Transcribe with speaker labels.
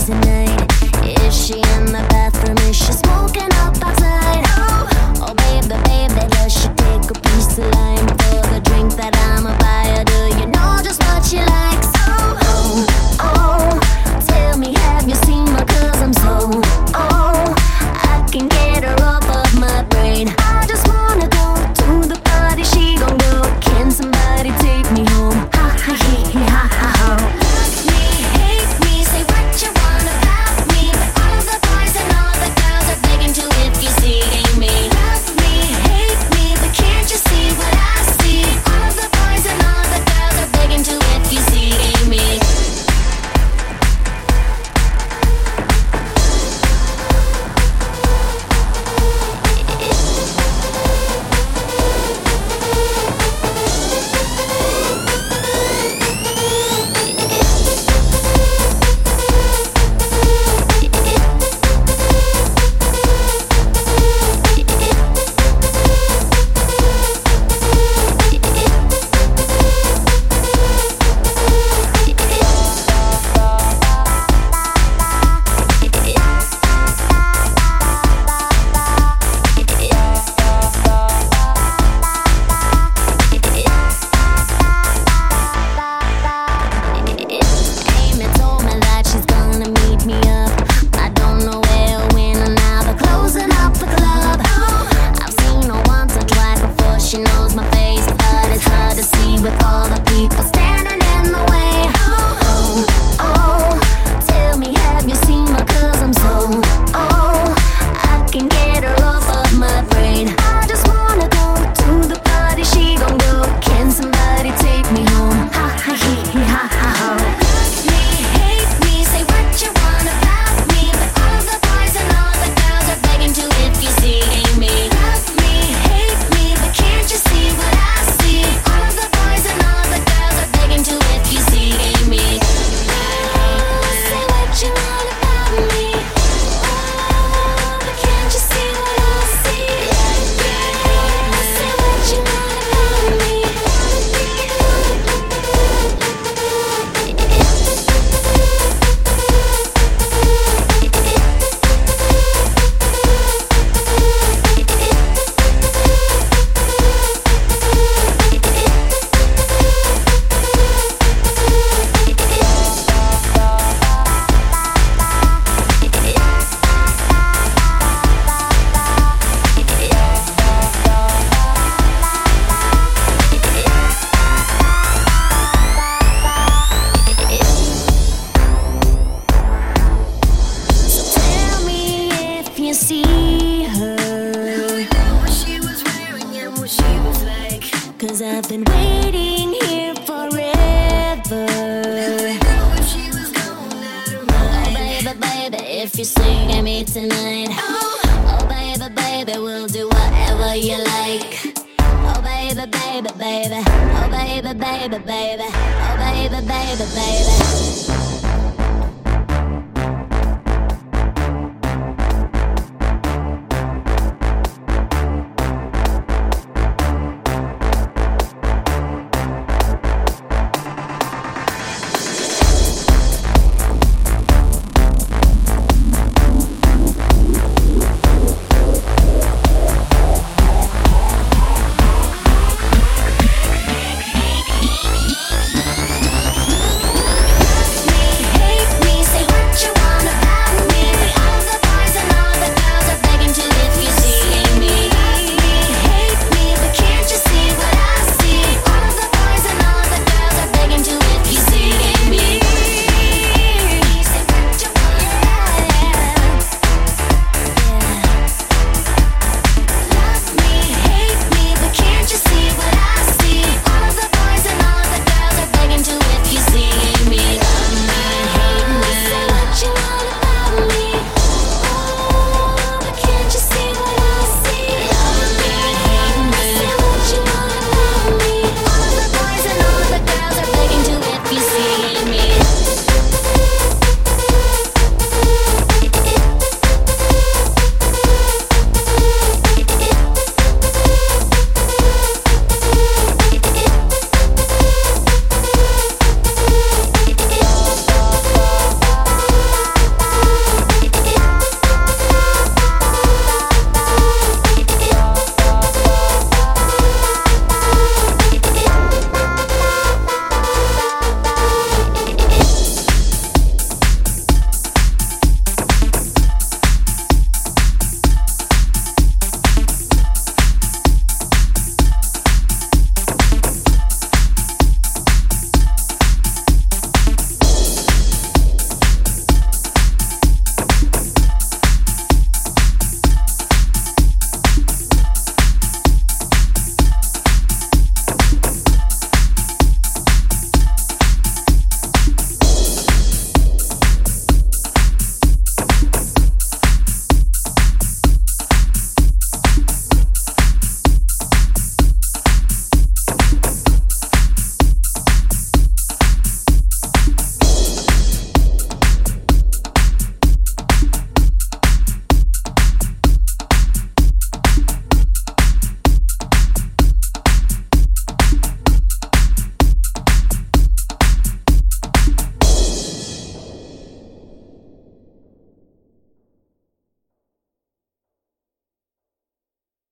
Speaker 1: tonight? Is she in the bathroom? Is she smoking up outside? Oh baby, baby, does she take a piece of lime for the drink that I'ma buy her? Do you know just what she likes? Tell me, have you seen her? 'Cause I'm so, I can get her off of my brain. I just wanna go to the party, she gon' go. Can somebody take me home? Ha ha he he ha ha ho. Love me, hate me, say what you want about me, but all the boys and all the girls are begging to if you see me. Love me, hate me, but can't you see what I see? All the boys and all the girls are begging to if you see me. Baby,